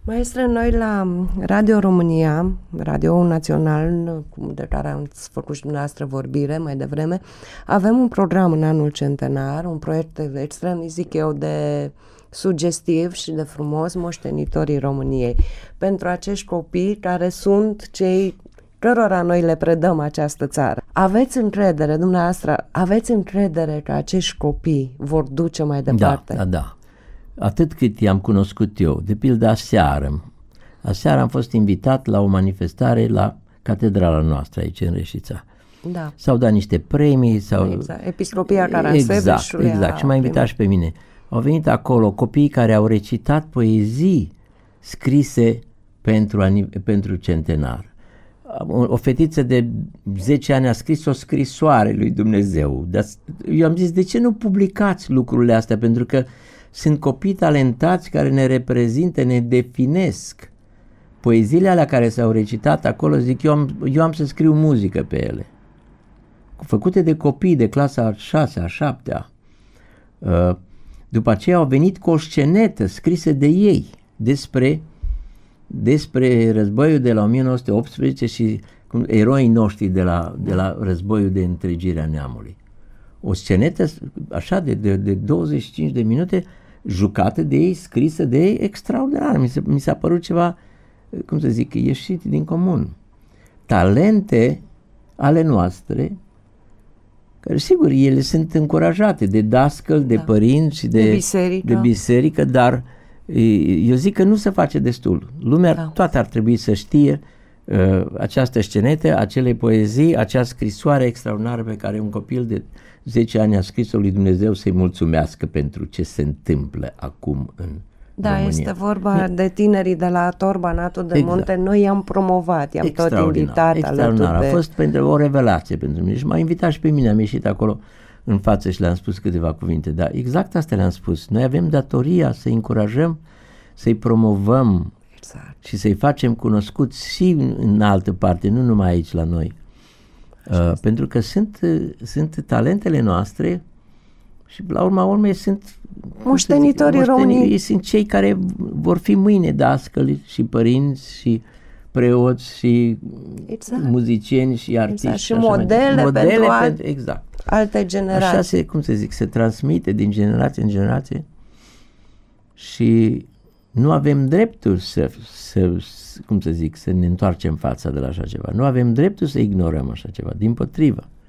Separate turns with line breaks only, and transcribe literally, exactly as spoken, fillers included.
Maestre, noi la Radio România, Radio Național, de care am făcut și dumneavoastră vorbire mai devreme, avem un program în anul centenar, un proiect extrem, zic eu, de sugestiv și de frumos, Moștenitorii României, pentru acești copii care sunt cei cărora noi le predăm această țară. Aveți încredere, dumneavoastră, aveți încredere că acești copii vor duce mai departe?
Da, da, da. Atât cât i-am cunoscut eu. De pildă aseară. Aseară am fost invitat la o manifestare la catedrala noastră aici în Reșița.
Da.
S-au dat niște premii. S-au...
Exact. Episcopia Caransebeșului.
Exact, exact. Și m-a invitat și pe mine. Au venit acolo copii care au recitat poezii scrise pentru, pentru centenar. O, o fetiță de zece ani a scris o scrisoare lui Dumnezeu. Dar eu am zis, de ce nu publicați lucrurile astea? Pentru că sunt copii talentați care ne reprezintă, ne definesc. Poeziile alea care s-au recitat acolo, zic, eu am, eu am să scriu muzică pe ele. Făcute de copii de clasa a șasea, a șaptea. După aceea au venit cu o scenetă scrisă de ei despre, despre războiul de la o mie nouă sute optsprezece și cum, eroii noștri de la, de la războiul de întregire a neamului. O scenetă așa de, de, de douăzeci și cinci de minute jucată de ei, scrisă de ei, extraordinar. Mi, se, mi s-a părut ceva, cum să zic, ieșit din comun. Talente ale noastre, care sigur ele sunt încurajate de dascăl, de da. părinți și de,
de, biserică.
de biserică, dar eu zic că nu se face destul. Lumea da. toată ar trebui să știe uh, această scenetă, acele poezii, acea scrisoare extraordinară pe care un copil de zece ani a scris-o lui Dumnezeu să-i mulțumească pentru ce se întâmplă acum în
Da,
România.
este vorba de tinerii de la Torba, Natul de
exact.
Munte. Noi i-am promovat, i-am tot invitat.
Extraordinar.
De...
A fost pentru o revelație pentru mine și m-a invitat și pe mine. Am ieșit acolo în față și le-am spus câteva cuvinte. Dar exact asta le-am spus. Noi avem datoria să-i încurajăm, să-i promovăm exact. și să-i facem cunoscuți și în altă parte, nu numai aici la noi. Uh, pentru că sunt, sunt talentele noastre și la urma urmei sunt
moștenitorii României.
Ei sunt cei care vor fi mâine dascăli și părinți și preoți și exact. muzicieni și artiști.
Exact. Și modele, modele pentru,
pentru exact.
alte generații.
Așa se, cum să zic, se transmite din generație în generație și nu avem dreptul să, să, cum să zic, să ne întoarcem fața de la așa ceva. Nu avem dreptul să ignorăm așa ceva, dimpotrivă.